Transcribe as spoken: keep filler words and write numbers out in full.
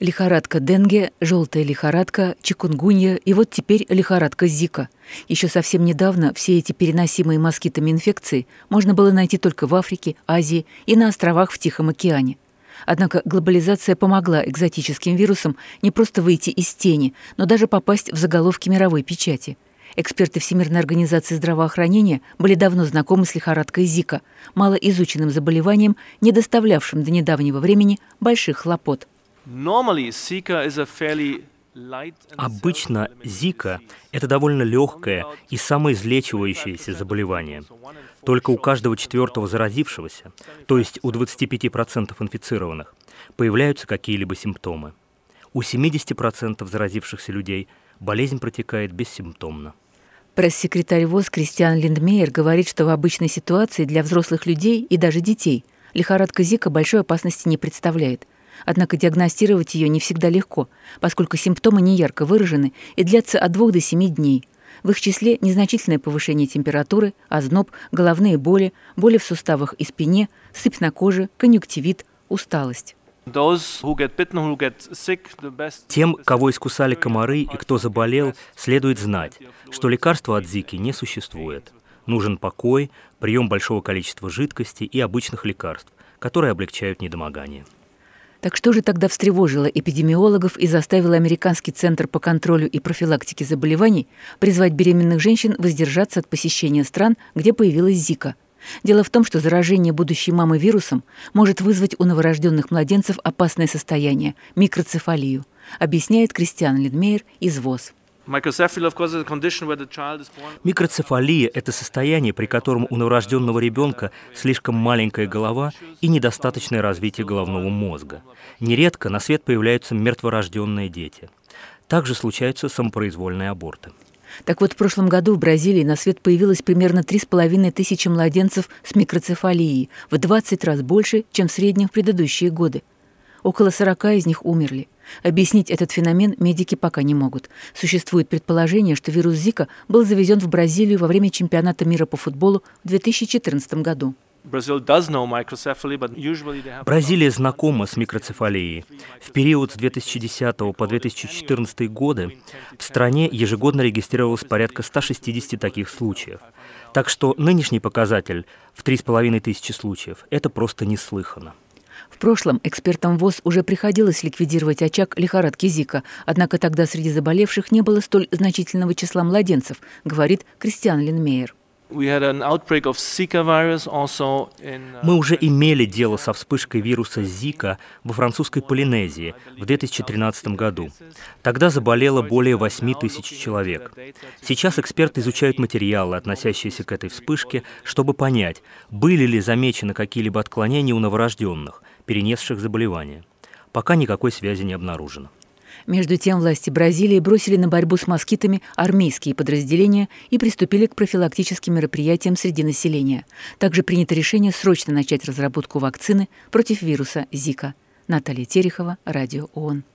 Лихорадка денге, желтая лихорадка, чикунгунья и вот теперь лихорадка Зика. Еще совсем недавно все эти переносимые москитами инфекции можно было найти только в Африке, Азии и на островах в Тихом океане. Однако глобализация помогла экзотическим вирусам не просто выйти из тени, но даже попасть в заголовки мировой печати. Эксперты Всемирной организации здравоохранения были давно знакомы с лихорадкой Зика, малоизученным заболеванием, не доставлявшим до недавнего времени больших хлопот. Обычно Зика – это довольно легкое и самоизлечивающееся заболевание. Только у каждого четвертого заразившегося, то есть у двадцати пяти процентов инфицированных, появляются какие-либо симптомы. У семидесяти процентов заразившихся людей болезнь протекает бессимптомно. Пресс-секретарь ВОЗ Кристиан Линдмейер говорит, что в обычной ситуации для взрослых людей и даже детей лихорадка Зика большой опасности не представляет. Однако диагностировать ее не всегда легко, поскольку симптомы неярко выражены и длятся от двух до семи дней. В их числе незначительное повышение температуры, озноб, головные боли, боли в суставах и спине, сыпь на коже, конъюнктивит, усталость. Тем, кого искусали комары и кто заболел, следует знать, что лекарства от Зики не существует. Нужен покой, прием большого количества жидкости и обычных лекарств, которые облегчают недомогание. Так что же тогда встревожило эпидемиологов и заставило Американский центр по контролю и профилактике заболеваний призвать беременных женщин воздержаться от посещения стран, где появилась Зика? Дело в том, что заражение будущей мамы вирусом может вызвать у новорожденных младенцев опасное состояние – микроцефалию, объясняет Кристиан Линдмейер из ВОЗ. Микроцефалия – это состояние, при котором у новорожденного ребенка слишком маленькая голова и недостаточное развитие головного мозга. Нередко на свет появляются мертворожденные дети. Также случаются самопроизвольные аборты. Так вот, в прошлом году в Бразилии на свет появилось примерно три с половиной тысячи младенцев с микроцефалией, в двадцать раз больше, чем в среднем в предыдущие годы. Около сорока из них умерли. Объяснить этот феномен медики пока не могут. Существует предположение, что вирус Зика был завезен в Бразилию во время чемпионата мира по футболу в две тысячи четырнадцатом году. Бразилия знакома с микроцефалией. В период с две тысячи десятого по две тысячи четырнадцатый годы в стране ежегодно регистрировалось порядка ста шестидесяти таких случаев. Так что нынешний показатель в три с половиной тысячи случаев – это просто неслыханно. В прошлом экспертам ВОЗ уже приходилось ликвидировать очаг лихорадки Зика, однако тогда среди заболевших не было столь значительного числа младенцев, говорит Кристиан Линдмейер. Мы уже имели дело со вспышкой вируса Зика во французской Полинезии в две тысячи тринадцатом году. Тогда заболело более восьми тысяч человек. Сейчас эксперты изучают материалы, относящиеся к этой вспышке, чтобы понять, были ли замечены какие-либо отклонения у новорожденных, перенесших заболевание. Пока никакой связи не обнаружено. Между тем, власти Бразилии бросили на борьбу с москитами армейские подразделения и приступили к профилактическим мероприятиям среди населения. Также принято решение срочно начать разработку вакцины против вируса Зика. Наталья Терехова, Радио ООН.